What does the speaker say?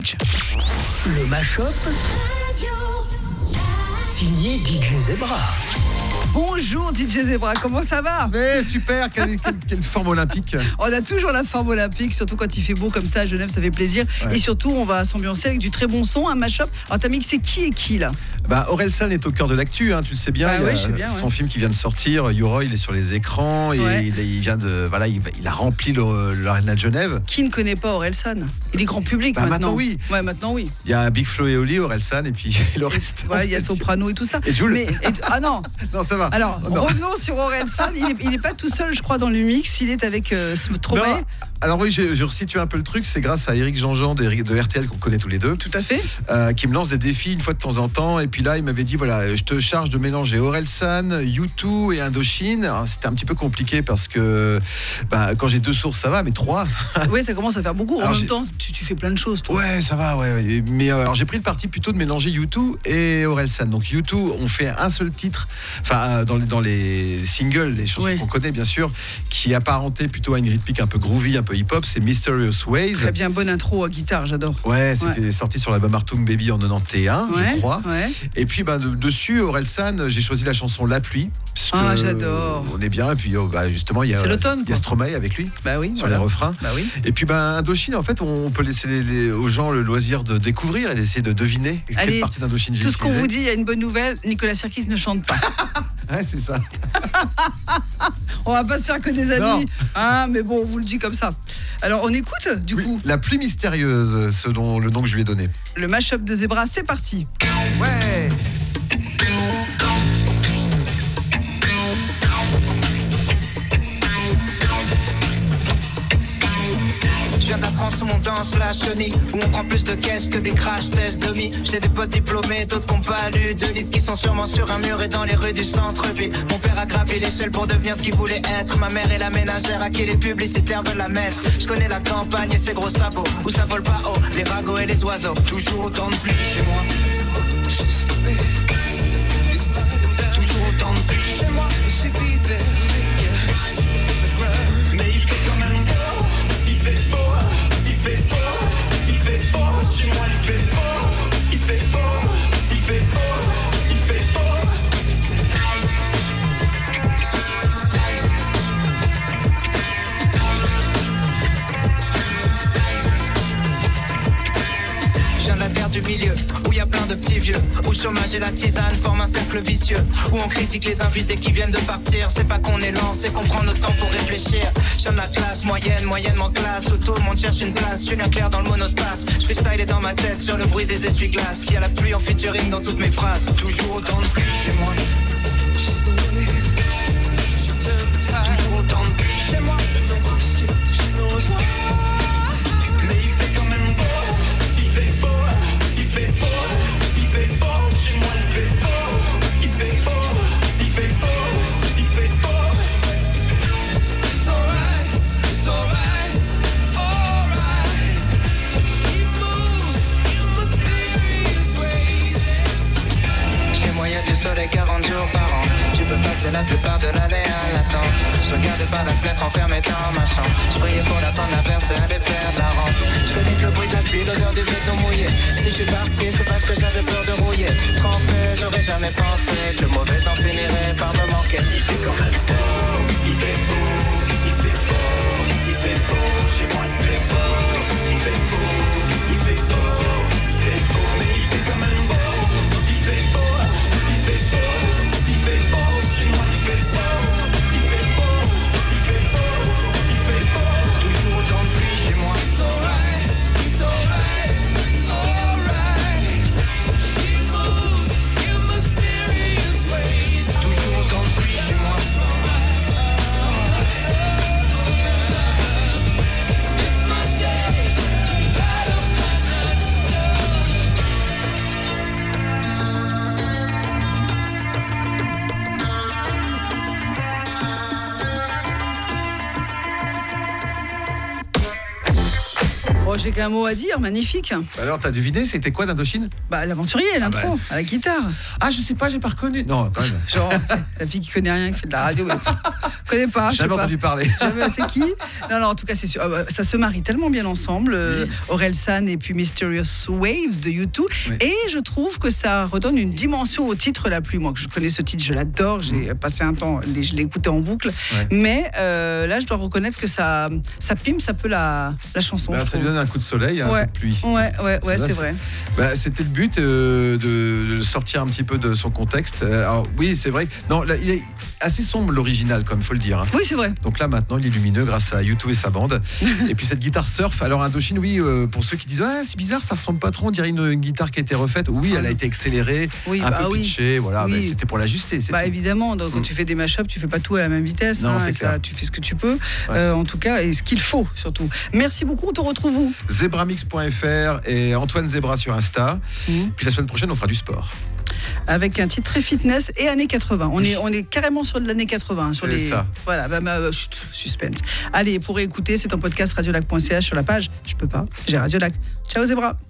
Le mash-up signé DJ Zebra. Bonjour DJ Zebra, comment ça va? Mais super, quelle forme olympique. On a toujours la forme olympique, surtout quand il fait beau comme ça à Genève, ça fait plaisir. Ouais. Et surtout, on va s'ambiancer avec du très bon son, un mash-up. Alors t'as mixé qui et qui là? Orelsan est au cœur de l'actu, tu le sais bien. Bah il y a ouais, je sais bien, son ouais. film qui vient de sortir, Yoro, il est sur les écrans et Ouais. il vient de, il a rempli l'Arena de Genève. Qui ne connaît pas Orelsan? Il est grand public Maintenant, oui. Ouais, maintenant oui. Il y a Big Flo et Oli, Orelsan et puis le reste. Ouais, il y a Soprano et tout ça. Et Jul. Ah non. Non, ça va. Alors, Non. revenons sur Orelsan. Il n'est pas tout seul, je crois, dans le mix. Il est avec Stromae. Non. Alors oui, je resitue un peu le truc. C'est grâce à Eric Jean-Jean de RTL qu'on connaît tous les deux. Tout à fait. Qui me lance des défis une fois de temps en temps. Et puis là, il m'avait dit, voilà, je te charge de mélanger Orelsan, U2 et Indochine. Alors, c'était un petit peu compliqué parce que quand j'ai 2 sources, ça va, mais 3... Ouais, ça commence à faire beaucoup. En Alors, même temps, tu fais plein de choses, toi. Ouais, ça va, ouais. Mais alors j'ai pris le parti plutôt de mélanger U2 et Orelsan. Donc U2, on fait un seul titre, dans les singles, les chansons Ouais. qu'on connaît bien sûr, qui est apparenté plutôt à une rythmique un peu groovy, un peu hip-hop, c'est Mysterious Ways. Très bien, bonne intro à guitare, j'adore. Ouais, c'était sorti sur l'album Artung Baby en 91, Ouais, je crois. ouais. Et puis dessus, Orelsan, j'ai choisi la chanson La Pluie. Parce Ah, que j'adore. On est bien, et puis justement, il y a C'est l'automne, il y a quoi. Stromae avec lui Bah oui. sur voilà. les refrains. Bah oui. Et puis Indochine, en fait, on peut laisser aux gens le loisir de découvrir et d'essayer de deviner Allez, quelle partie d'Indochine j'ai Tout ce qu'on utilisée. vous dit, il y a une bonne nouvelle. Nicolas Sirkis ne chante pas. Ouais, c'est ça. On va pas se faire que des amis. Mais bon, on vous le dit comme ça. Alors, on écoute, du Oui, coup, La Pluie mystérieuse, le nom que je lui ai donné. le mash-up de Zebra. C'est parti. Ouais. Je viens de la France où on danse la chenille, où on prend plus de caisses que des crash tests demi. J'ai des potes diplômés, d'autres qui n'ont pas lu de livres, qui sont sûrement sur un mur et dans les rues du centre-ville. Mon père a gravi l'échelle pour devenir ce qu'il voulait être. Ma mère est la ménagère à qui les publicitaires veulent la mettre. Je connais la campagne et ses gros sabots, où ça vole pas haut, les ragots et les oiseaux. Toujours autant de pluie chez moi. Toujours autant de pluie chez moi. Mais il fait quand même beau. Il fait beau. Il fait beau. Il fait beau. Chez moi il fait beau. Il fait beau. Il fait beau. Il fait beau. Je viens de la terre du milieu, où il y a plein de petits vieux, où le chômage et la tisane forment un cercle vicieux, où on critique les invités qui viennent de partir. C'est pas qu'on est lent, c'est qu'on prend notre temps pour réfléchir. Je viens de la classe moyenne, moyennement classe, où tout le monde cherche une place. Julien Clerc dans le monospace, je freestyle est dans ma tête sur le bruit des essuie-glaces. Il y a la pluie en featuring dans toutes mes phrases. Toujours autant de pluie chez moi. Toujours autant de pluie chez moi. Mais il fait quand même beau. Il fait beau. Il fait beau. Il fait beau. Chez moi il fait beau. Il fait beau. Il fait beau. Il fait beau. It's alright. It's alright. Alright. She moves in mysterious ways. Chez moi y a du soleil 40 jours par an. Tu peux passer la plupart de l'année à l'attendre. Je regarde par la fenêtre enfermée dans ma chambre. Je priais pour la fin de la verse et aller faire de la rampe. Je connais que le bruit de la pluie, l'odeur du béton mouillé. Si je suis parti, c'est parce que j'avais peur de rouiller. Trempé, j'aurais jamais pensé que le mauvais temps finirait par me manquer. Il fait quand même beau, il fait beau, il fait beau, il fait beau. Chez moi il fait beau, il fait beau, il fait beau, il fait beau. Mais il fait quand même beau, il fait beau, il fait beau, il fait beau. Chez moi il fait beau, il fait beau, il fait beau, il fait beau. Toujours autant de pluie chez moi. It's alright, it's alright, alright. She moves in mysterious ways. Toujours autant de pluie chez moi. Oh, j'ai qu'un mot à dire, magnifique. Alors, t'as deviné, c'était quoi d'Indochine? L'aventurier, l'intro, à la guitare. Ah, je sais pas, j'ai pas reconnu. Non, quand même. Genre, la fille qui connaît rien, qui fait de la radio. connais pas. je sais Jamais pas. entendu parler. Jamais, c'est qui? Non, en tout cas, c'est sûr. Ça se marie tellement bien ensemble, Orelsan et puis Mysterious Waves de U2. Oui. Et je trouve que ça redonne une dimension au titre la pluie. Moi, je connais ce titre, je l'adore. J'ai passé un temps, je l'ai écouté en boucle. Ouais. Mais là, je dois reconnaître que ça pimpe un peu la chanson. je Ça lui trouve. donne un coup de soleil, hein, Ouais. cette pluie. Ouais, Ça, c'est vrai. C'était le but de sortir un petit peu de son contexte. Alors oui, c'est vrai. Non, là, il est assez sombre l'original, comme il faut le dire. Hein. Oui, c'est vrai. Donc là, maintenant, il est lumineux grâce à U2 et sa bande. Et puis cette guitare surf. Alors Indochine, oui, pour ceux qui disent c'est bizarre, ça ressemble pas trop, on dirait une guitare qui a été refaite. Oui, elle a été accélérée, Oui, un peu pitchée, voilà. Oui. Mais c'était pour l'ajuster. C'est tout. Évidemment, donc, quand tu fais des mashups, tu fais pas tout à la même vitesse. Non, c'est et clair. tu fais ce que tu peux. Ouais. En tout cas, et ce qu'il faut surtout. Merci beaucoup. On te retrouve où? Zebramix.fr et Antoine Zebra sur Insta. Puis la semaine prochaine, on fera du sport. Avec un titre très fitness et années 80. On est carrément sur de l'année 80. Sur C'est ça. Voilà, chut, suspense. Allez, pour écouter, c'est en podcast radiolac.ch sur la page. Je peux pas, j'ai Radiolac. Ciao Zebra.